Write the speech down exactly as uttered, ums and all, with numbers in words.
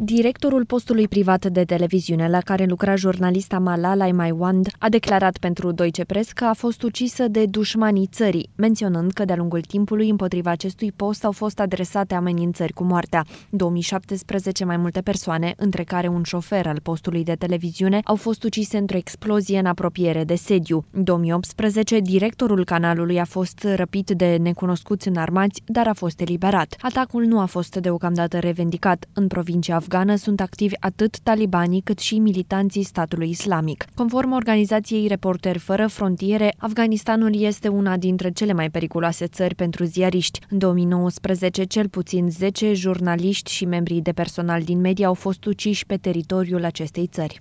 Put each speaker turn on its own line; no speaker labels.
Directorul postului privat de televiziune la care lucra jurnalista Malala Maiwand a declarat pentru Deutsche Press că a fost ucisă de dușmanii țării, menționând că de-a lungul timpului împotriva acestui post au fost adresate amenințări cu moartea. În două mii șaptesprezece, mai multe persoane, între care un șofer al postului de televiziune, au fost ucise într-o explozie în apropiere de sediu. În două mii optsprezece, directorul canalului a fost răpit de necunoscuți înarmați, dar a fost eliberat. Atacul nu a fost deocamdată revendicat. În provincia afgană sunt activi atât talibanii cât și militanții statului islamic. Conform organizației Reporteri Fără Frontiere, Afganistanul este una dintre cele mai periculoase țări pentru ziariști. În două mii nouăsprezece, cel puțin zece jurnaliști și membrii de personal din media au fost uciși pe teritoriul acestei țări.